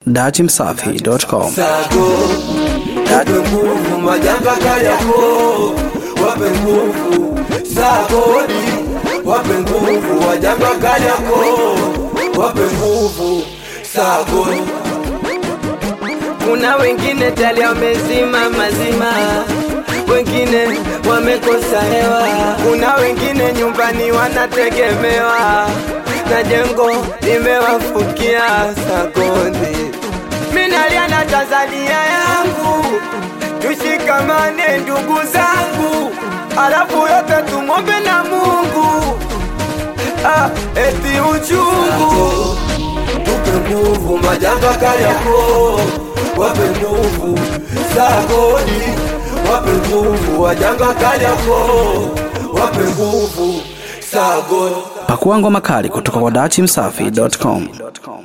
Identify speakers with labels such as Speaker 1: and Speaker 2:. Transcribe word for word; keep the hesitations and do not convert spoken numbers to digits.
Speaker 1: dachi msafi dot com.
Speaker 2: Sago, wape nguvu majanga Kariakoo, wape nguvu. Sagodi, wape nguvu wajanga Kariakoo, wape nguvu. Sagodi.
Speaker 3: Kuna wengine tali wamezima mazima, wengine wamekosa hewa, kuna wengine nyumbani wanategemewa na jengo limewafukia. Sagodi, mimi nalia na Tanzania yangu, tushikamane ndugu zangu, alafu yote tumombe na Mungu. Ah, eti uchungu.
Speaker 2: Wape nguvu majanga Kariakoo, wape nguvu. Sagodi, wape nguvu wajanga Kariakoo, wape nguvu. Sagodi.
Speaker 1: Pakua ngoma kali kutoka kwa dachi msafi dot com.